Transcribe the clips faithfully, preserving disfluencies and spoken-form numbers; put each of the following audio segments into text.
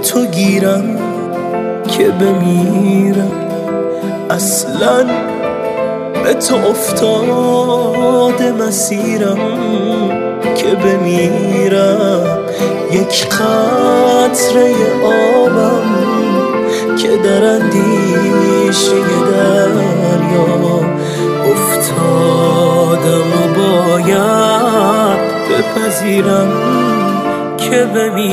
تو گیرم که بمیرم، اصلا به تو افتاده مسیرم که بمیرم. یک قطره آبم که در اندیشه دریا افتادم و باید بپذیرم که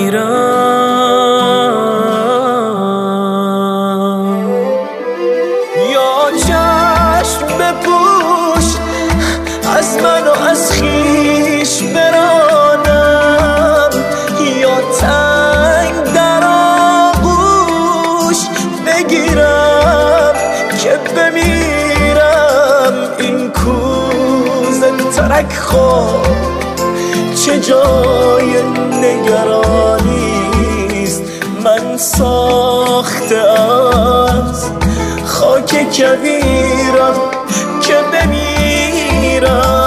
بمیرم. یا چشم بپوش از من و از خویش برانم، یا تنگ در آغوش بگیرم که بمیرم. این کوزه ترک خواب چه جای نگرانیست، من ساخته از خاک کویرم که بمیرم.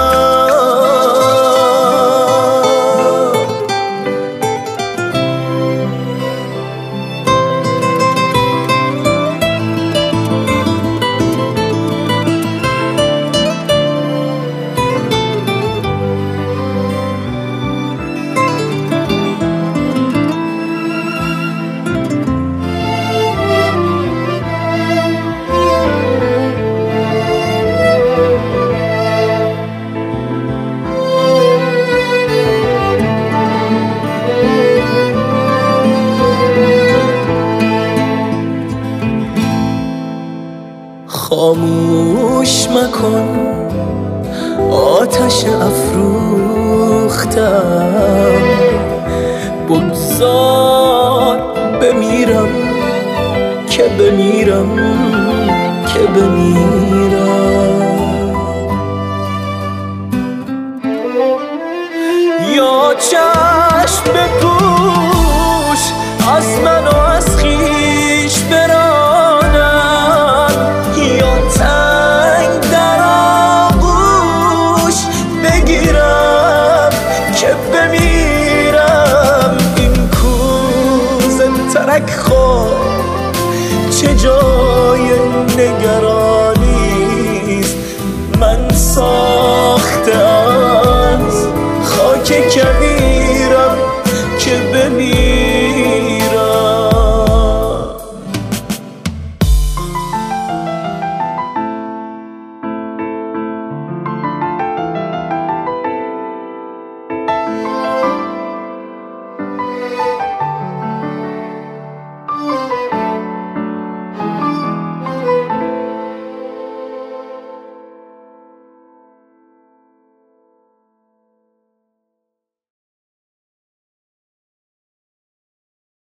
خاموش مکن آتش افروختم، بگذار بمیرم که بمیرم که بمیرم. یا چشم بپوش از من و از خویش برانم، یا تنگ در آغوش بگیرم که بمیرم. این کوزه ترک خواب چه جای نگران